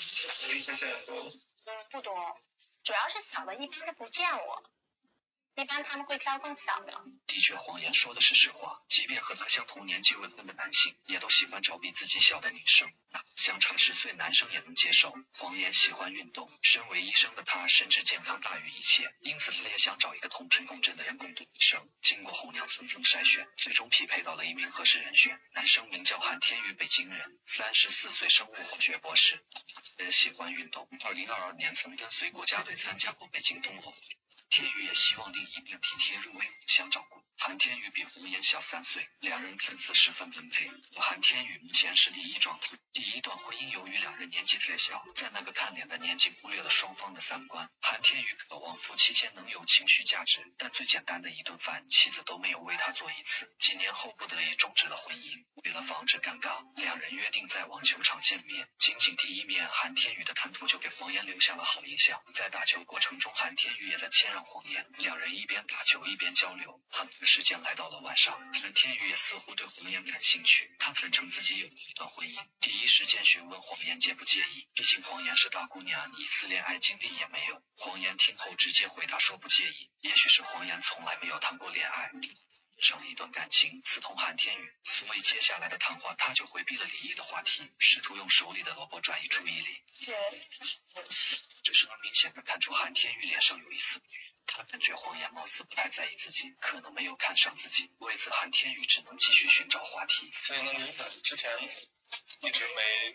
[SPEAKER 8] 不多，主要是小的一般都不见我，一般他们会挑更小的。
[SPEAKER 6] 的确，黄妍说的是实话，即便和他相同年纪未婚的男性，也都喜欢找比自己小的女生，相差10岁男生也能接受。黄妍喜欢运动，身为医生的他深知健康大于一切，因此他也想找一个同频共振的人共度一生。经过红娘层层筛选，最终匹配到了一名合适人选，男生名叫韩天宇，北京人，34岁，生物化学博士，喜欢运动，2022年曾跟随国家队参加过北京冬奥会。天宇也希望另一半体贴入微，互相照顾。韩天宇比黄妍小3岁，两人看似十分般配。韩天宇目前是离异状态，第一段婚姻由于两人年纪太小，在那个看脸的年纪忽略了双方的3观。韩天宇渴望夫妻间能有情绪价值，但最简单的一顿饭，妻子都没有为他做一次。几年后不得已终止了婚姻，为了防止尴尬，两人约定在网球场见面。仅仅第一面，韩天宇的谈吐就给黄妍留下了好印象。在打球过程中，韩天宇也在谦让上谎言，两人一边打球一边交流。很快时间来到了晚上，韩天宇也似乎对谎言感兴趣，他坦诚自己有一段婚姻，第一时间询问谎言介不介意，毕竟谎言是大姑娘，一次恋爱经历也没有。谎言听后直接回答说不介意，也许是谎言从来没有谈过恋爱，上一段感情刺痛韩天宇，所以接下来的谈话他就回避了离异的话题，试图用手里的萝卜转移注意力。这时能明显的看出韩天宇脸上有一丝不悦，他感觉谎言貌似不太在意自己，可能没有看上自己，为此韩天宇只能继续寻找话题。
[SPEAKER 7] 所以呢，你在之前一直没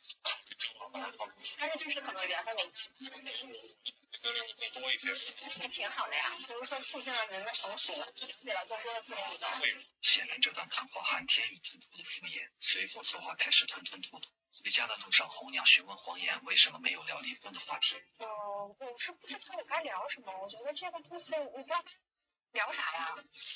[SPEAKER 8] 但是就是可能缘分没
[SPEAKER 7] 就是会多一些，
[SPEAKER 8] 也挺好的呀。比如说促进了人的成熟，了解了更多的自己的。
[SPEAKER 6] 显然这段谈话韩天宇听不敷衍，随后说话开始吞吞吐吐。回家的路上，红娘询问黄岩为什么没有聊离婚的话题。
[SPEAKER 8] 我是不知道我该聊什么，我觉得这个东西我不知道聊啥呀。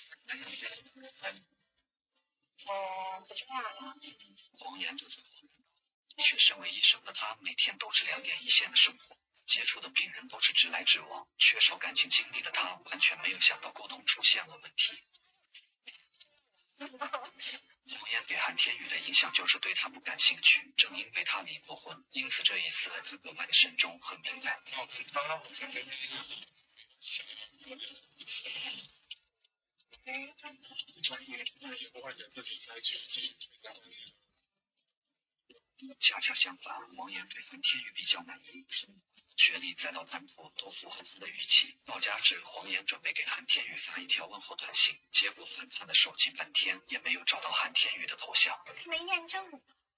[SPEAKER 8] 不这样呀。
[SPEAKER 6] 黄岩就在的确，身为医生的他每天都是2点一线的生活，接触的病人都是直来直往，缺少感情经历的他完全没有想到沟通出现了问题。黄岩给韩天宇的印象就是对他不感兴趣，正因为他离过婚，因此这一次他格外的慎重和敏感。恰恰相反，黄岩对韩天宇比较满意，学历再到谈吐都符合他的预期。到家时，黄岩准备给韩天宇发一条问候短信，结果翻他的手机半天也没有找到韩天宇的头像。
[SPEAKER 8] 没验证。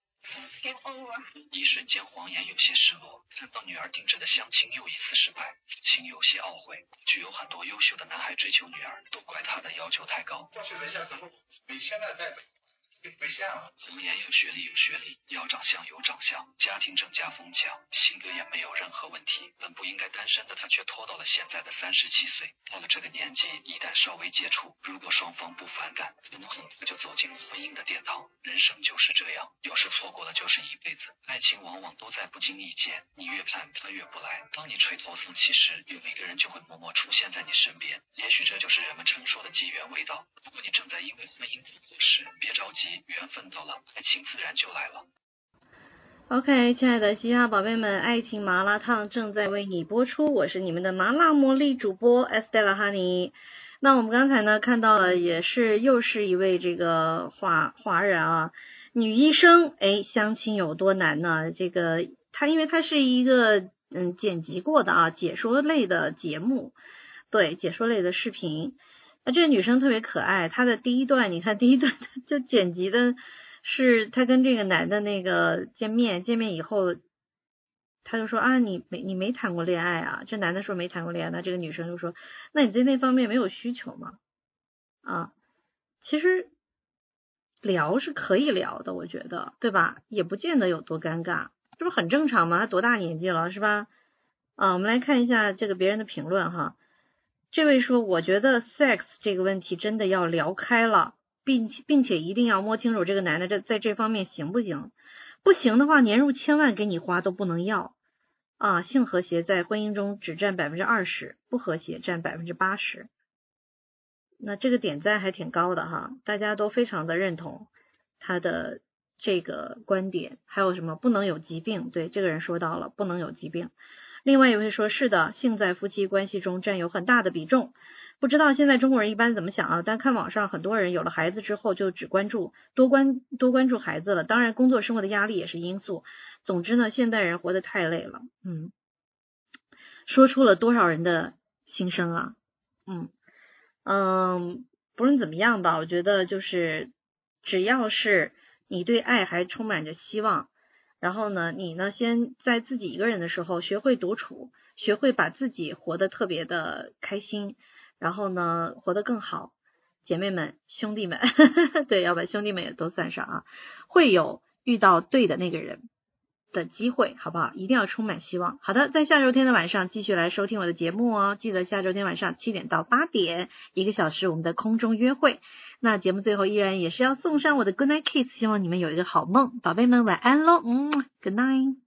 [SPEAKER 6] 一瞬间，黄岩有些失落，看到女儿盯着的相亲又一次失败，父亲有些懊悔。具有很多优秀的男孩追求女儿，都怪他的要求太高。
[SPEAKER 7] 你现在在被限了。
[SPEAKER 6] 黄岩有学历有学历，要长相有长相，家庭更加丰强，性格也没有任何问题。本不应该单身的他却拖到了现在的37岁。到了这个年纪，一旦稍微接触，如果双方不反感，可能很快就走进了婚姻的殿堂。人生就是这样，有时错过了就是一辈子。爱情往往都在不经意间，你越盼他越不来。当你垂头丧气时，有一个人就会默默出现在你身边。也许这就是人们常说的机缘未到。如果你正在因为婚姻困惑时，别着急，缘分到了，爱情自然就来了。
[SPEAKER 5] OK， 亲爱的嘻哈宝贝们，爱情麻辣烫正在为你播出，我是你们的麻辣魔力主播 Estella Honey。那我们刚才呢看到了，又是一位这个华人啊，女医生，相亲有多难呢？这个因为它是一个剪辑过的解说类的节目，对，解说类的视频。那这个女生特别可爱，她的第一段，你看第一段就剪辑的是她跟这个男的那个见面以后，她就说啊，你没谈过恋爱啊？这男的说没谈过恋爱，那这个女生就说，那你对那方面没有需求吗？其实聊是可以聊的，我觉得，对吧？也不见得有多尴尬，这不很正常吗？他多大年纪了，是吧？我们来看一下这个别人的评论哈。这位说，我觉得 sex 这个问题真的要聊开了，并且一定要摸清楚这个男的在这方面行不行，不行的话年入千万给你花都不能要性和谐在婚姻中只占 20%， 不和谐占 80%。 那这个点赞还挺高的哈，大家都非常的认同他的这个观点。还有什么不能有疾病，对，这个人说到了不能有疾病。另外一位说，是的，性在夫妻关系中占有很大的比重。不知道现在中国人一般怎么想但看网上很多人有了孩子之后就只多关注孩子了，当然工作生活的压力也是因素。总之呢，现代人活得太累了。说出了多少人的心声啊。不论怎么样吧，我觉得就是只要是你对爱还充满着希望，然后呢，你呢先在自己一个人的时候学会独处，学会把自己活得特别的开心，然后呢活得更好。姐妹们兄弟们对，要把兄弟们也都算上会有遇到对的那个人的机会，好不好？一定要充满希望。好的，在下周天的晚上继续来收听我的节目哦，记得下周天晚上7点到8点1个小时我们的空中约会。那节目最后依然也是要送上我的 Good Night Kiss， 希望你们有一个好梦，宝贝们晚安咯。Good night。